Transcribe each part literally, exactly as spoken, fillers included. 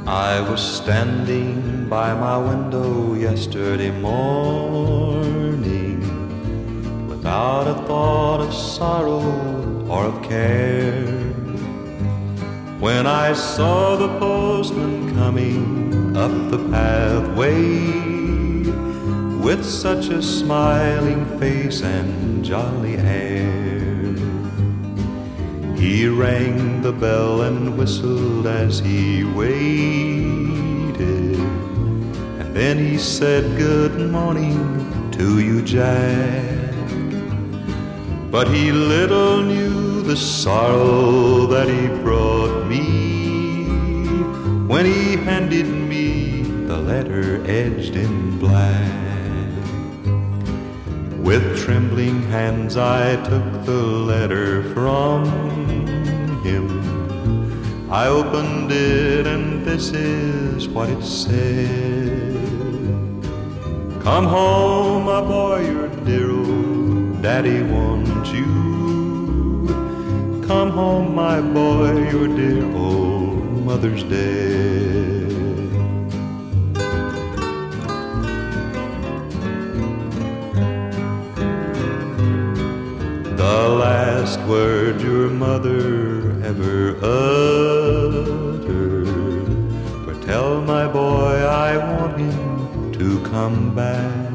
I was standing by my window yesterday morning, without a thought of sorrow or of care, when I saw the postman coming up the pathway with such a smiling face and jolly air. He rang the bell and whistled as he waited, and then he said, "Good morning to you, Jack." But he little knew the sorrow that he brought me when he handed me the letter edged in black. With trembling hands I took the letter from him. I opened it and this is what it said. "Come home, my boy, your dear old daddy wants you. Come home, my boy, your dear old mother's dead." The last word your mother ever uttered were, "Tell my boy I want him to come back."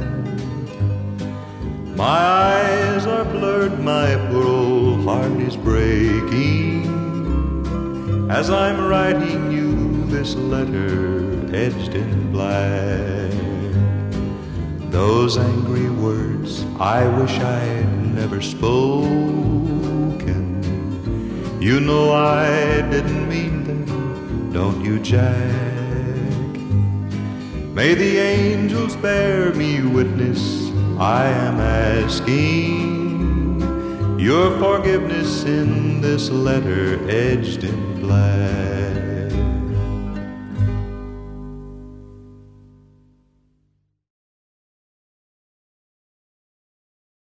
My eyes are blurred, my poor old heart is breaking, as I'm writing you this letter edged in black. Those angry words I wish I'd never spoken. You know I didn't mean them, don't you, Jack? May the angels bear me witness, I am asking your forgiveness in this letter edged in black.